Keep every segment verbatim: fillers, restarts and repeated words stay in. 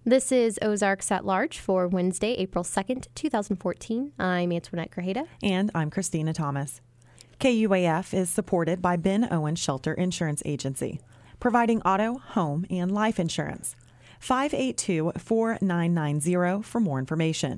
This is Ozarks at Large for Wednesday, April second, twenty fourteen. I'm Antoinette Grajeda. And I'm Christina Thomas. K U A F is supported by Ben Owen Shelter Insurance Agency, providing auto, home, and life insurance. five eight two, four nine nine zero for more information.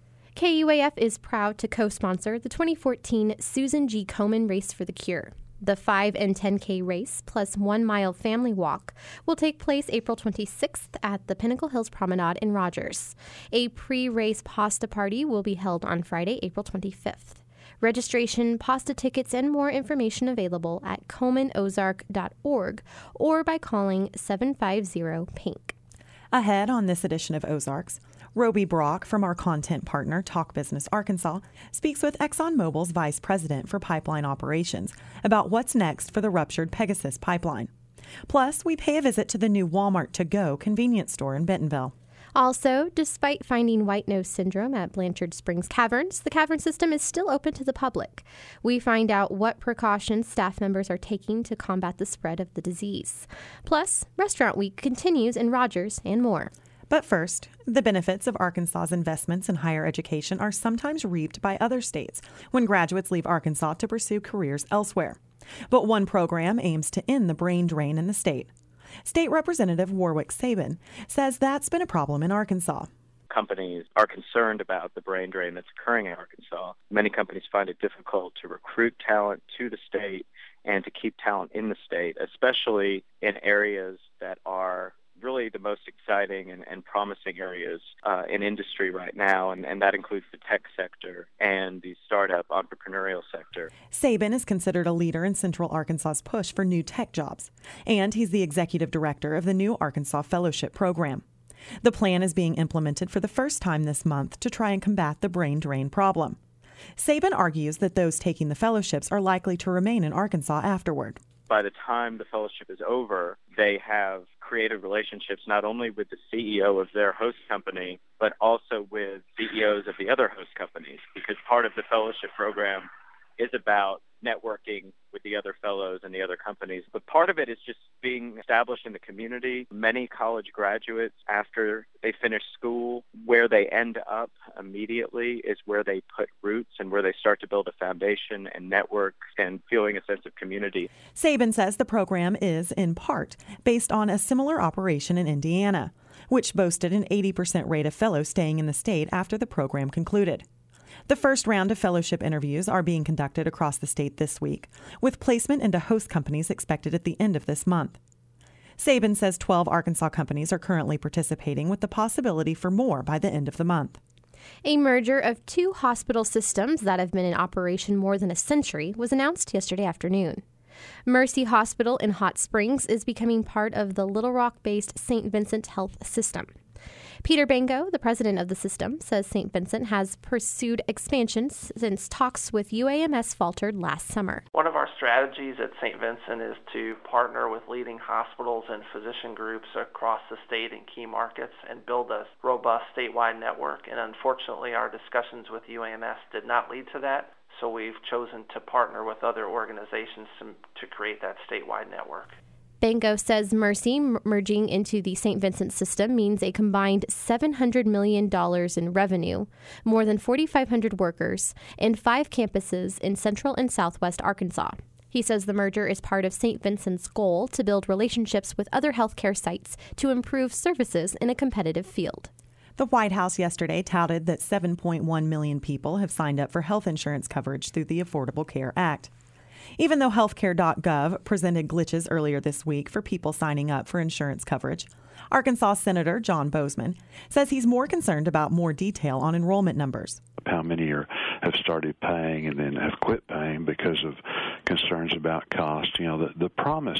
K U A F is proud to co-sponsor the twenty fourteen Susan G. Komen Race for the Cure. The five and ten K race plus one-mile family walk will take place April twenty-sixth at the Pinnacle Hills Promenade in Rogers. A pre-race pasta party will be held on Friday, April twenty-fifth. Registration, pasta tickets, and more information available at komen ozark dot org or by calling seven five zero pink. Ahead on this edition of Ozarks, Roby Brock from our content partner, Talk Business Arkansas, speaks with ExxonMobil's Vice President for Pipeline Operations about what's next for the ruptured Pegasus pipeline. Plus, we pay a visit to the new Walmart To Go convenience store in Bentonville. Also, despite finding white nose syndrome at Blanchard Springs Caverns, the cavern system is still open to the public. We find out what precautions staff members are taking to combat the spread of the disease. Plus, Restaurant Week continues in Rogers and more. But first, the benefits of Arkansas's investments in higher education are sometimes reaped by other states when graduates leave Arkansas to pursue careers elsewhere. But one program aims to end the brain drain in the state. State Representative Warwick Sabin says that's been a problem in Arkansas. Companies are concerned about the brain drain that's occurring in Arkansas. Many companies find it difficult to recruit talent to the state and to keep talent in the state, especially in areas that are really the most exciting and, and promising areas uh, in industry right now, and, and that includes the tech sector and the startup entrepreneurial sector. Sabin is considered a leader in Central Arkansas's push for new tech jobs, and he's the executive director of the new Arkansas Fellowship Program. The plan is being implemented for the first time this month to try and combat the brain drain problem. Sabin argues that those taking the fellowships are likely to remain in Arkansas afterward. By the time the fellowship is over, they have created relationships not only with the C E O of their host company, but also with C E Os of the other host companies, because part of the fellowship program is about networking with the other fellows and the other companies. But part of it is just being established in the community. Many college graduates, after they finish school, where they end up immediately is where they put roots and where they start to build a foundation and network and feeling a sense of community. Sabin says the program is, in part, based on a similar operation in Indiana, which boasted an eighty percent rate of fellows staying in the state after the program concluded. The first round of fellowship interviews are being conducted across the state this week, with placement into host companies expected at the end of this month. Sabin says twelve Arkansas companies are currently participating, with the possibility for more by the end of the month. A merger of two hospital systems that have been in operation more than a century was announced yesterday afternoon. Mercy Hospital in Hot Springs is becoming part of the Little Rock-based Saint Vincent Health System. Peter Bango, the president of the system, says Saint Vincent has pursued expansion since talks with U A M S faltered last summer. One of our strategies at Saint Vincent is to partner with leading hospitals and physician groups across the state in key markets and build a robust statewide network. And unfortunately, our discussions with U A M S did not lead to that. So we've chosen to partner with other organizations to, to create that statewide network. Bango says Mercy merging into the Saint Vincent system means a combined seven hundred million dollars in revenue, more than forty-five hundred workers, and five campuses in central and southwest Arkansas. He says the merger is part of Saint Vincent's goal to build relationships with other healthcare sites to improve services in a competitive field. The White House yesterday touted that seven point one million people have signed up for health insurance coverage through the Affordable Care Act. Even though healthcare dot gov presented glitches earlier this week for people signing up for insurance coverage, Arkansas Senator John Bozeman says he's more concerned about more detail on enrollment numbers. How many are, have started paying and then have quit paying because of concerns about cost. You know, the, the promise,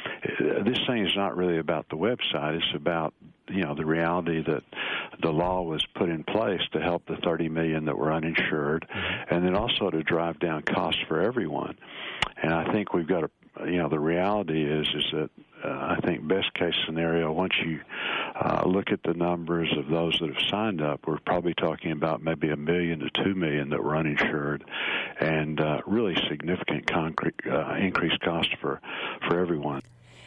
this thing is not really about the website. It's about, you know, the reality that the law was put in place to help the thirty million that were uninsured, and then also to drive down costs for everyone. And I think we've got to, you know, the reality is is that uh, I think best case scenario, once you uh, look at the numbers of those that have signed up, we're probably talking about maybe a million to two million that were uninsured, and uh, really significant concrete uh, increased cost for for everyone.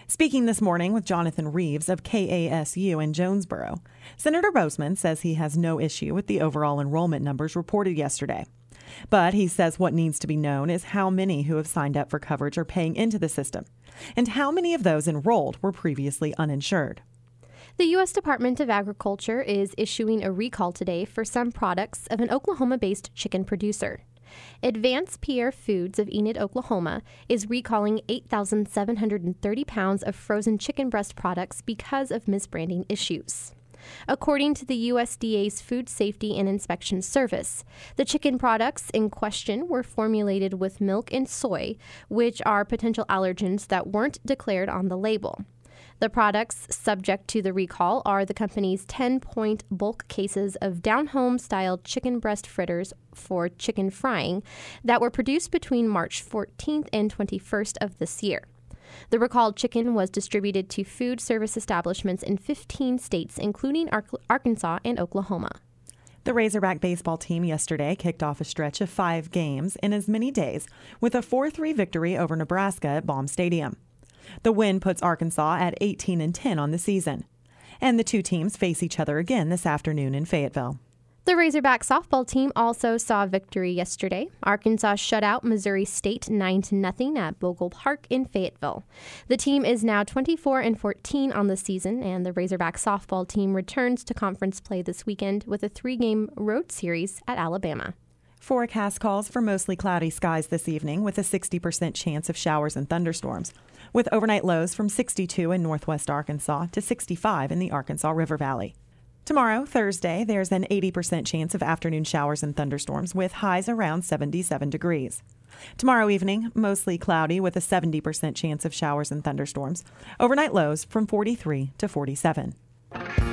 Speaking this morning with Jonathan Reeves of K A S U in Jonesboro, Senator Bozeman says he has no issue with the overall enrollment numbers reported yesterday. But he says what needs to be known is how many who have signed up for coverage are paying into the system, and how many of those enrolled were previously uninsured. The U S Department of Agriculture is issuing a recall today for some products of an Oklahoma-based chicken producer. Advance Pierre Foods of Enid, Oklahoma, is recalling eight thousand seven hundred thirty pounds of frozen chicken breast products because of misbranding issues. According to the U S D A's Food Safety and Inspection Service, the chicken products in question were formulated with milk and soy, which are potential allergens that weren't declared on the label. The products subject to the recall are the company's ten-point bulk cases of down-home-style chicken breast fritters for chicken frying that were produced between March fourteenth and twenty-first of this year. The recalled chicken was distributed to food service establishments in fifteen states, including Ar- Arkansas and Oklahoma. The Razorback baseball team yesterday kicked off a stretch of five games in as many days with a four three victory over Nebraska at Baum Stadium. The win puts Arkansas at eighteen and ten on the season. And the two teams face each other again this afternoon in Fayetteville. The Razorback softball team also saw a victory yesterday. Arkansas shut out Missouri State nine to nothing at Bogle Park in Fayetteville. The team is now twenty-four and fourteen on the season, and the Razorback softball team returns to conference play this weekend with a three-game road series at Alabama. Forecast calls for mostly cloudy skies this evening with a sixty percent chance of showers and thunderstorms, with overnight lows from sixty-two in northwest Arkansas to sixty-five in the Arkansas River Valley. Tomorrow, Thursday, there's an eighty percent chance of afternoon showers and thunderstorms with highs around seventy-seven degrees. Tomorrow evening, mostly cloudy with a seventy percent chance of showers and thunderstorms. Overnight lows from forty-three to forty-seven.